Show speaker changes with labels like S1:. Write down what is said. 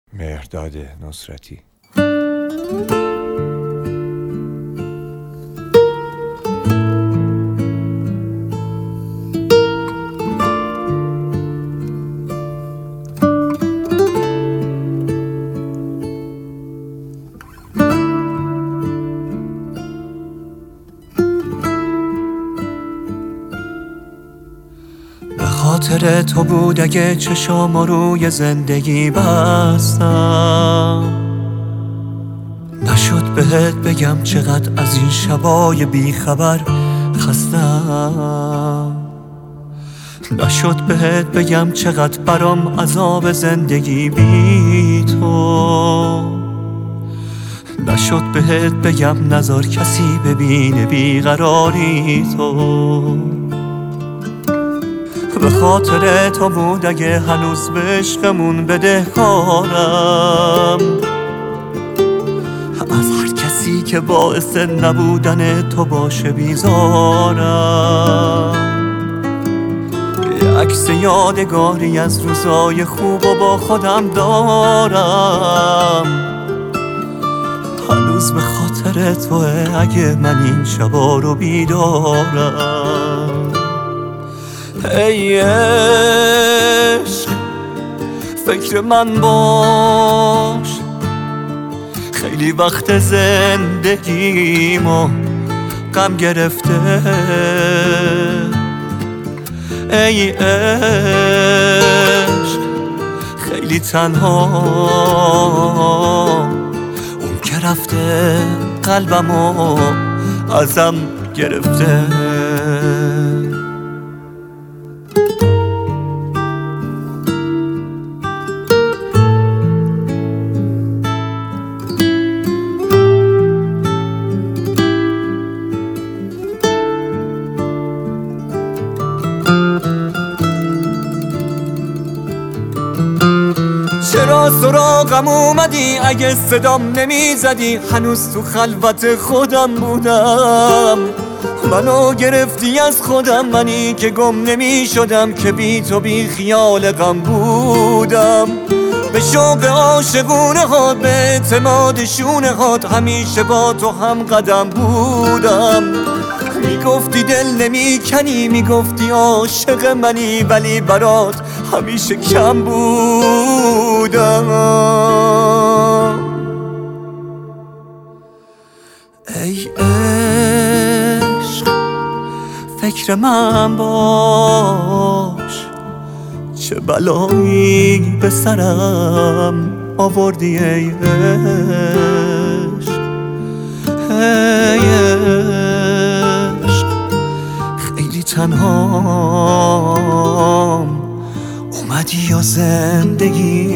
S1: مهرداد نصرتی.
S2: خاطر تو بود اگه چشام روی زندگی بستم، نشد بهت بگم چقدر از این شبای بیخبر خستم، نشد بهت بگم چقدر برام عذاب زندگی بی تو، نشد بهت بگم نذار کسی ببینه بیقراری تو. به خاطر تو بود اگه هنوز به عشقمون بدهکارم، از هر کسی که باعث نبودن تو باشه بیزارم. یه عکس یادگاری از روزای خوب و با خودم دارم، هنوز به خاطر توه اگه من این شبا رو بیدارم. ای عشق فکر من باش، خیلی وقت زندگیمو غم گرفته. ای عشق خیلی تنها، اون که رفته قلبمو ازم گرفته. چرا سراغم اومدی اگه صدام نمیزدی؟ هنوز تو خلوت خودم بودم، منو گرفتی از خودم، منی که گم نمی شدم، که بی تو بی خیال غم بودم. به شوق عاشقونه هات، به اعتماد شونه هات، همیشه با تو هم قدم بودم. میگفتی دل نمی کنی، میگفتی عاشق منی، ولی برات همیشه کم بودم. ای عشق فکر من باش، چه بلایی به سرم آوردی ای عشق. ای عشق خیلی تنهام، اومدی و زندگی